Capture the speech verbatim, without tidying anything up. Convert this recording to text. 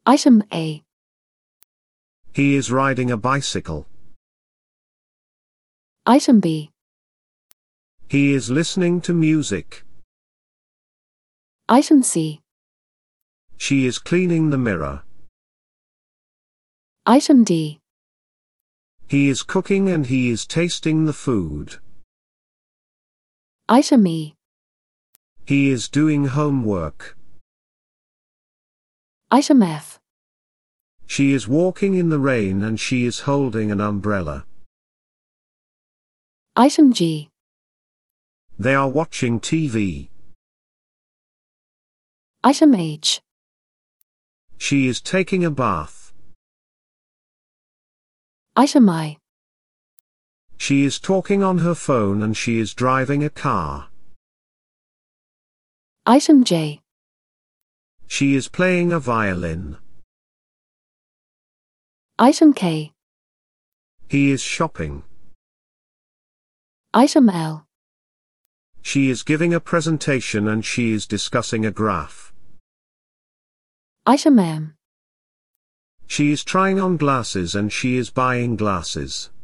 Item A. He is riding a bicycle. Item B. He is listening to music. Item C. She is cleaning the mirror. Item D. He is cooking and he is tasting the food. Item E. He is doing homework. Item F. She is walking in the rain and she is holding an umbrella. Item G. They are watching T V. Item H. She is taking a bath. Item I. She is talking on her phone and she is driving a car. Item J. She is playing a violin. Item K. He is shopping. Item L. She is giving a presentation and she is discussing a graph. Item M. She is trying on glasses and she is buying glasses.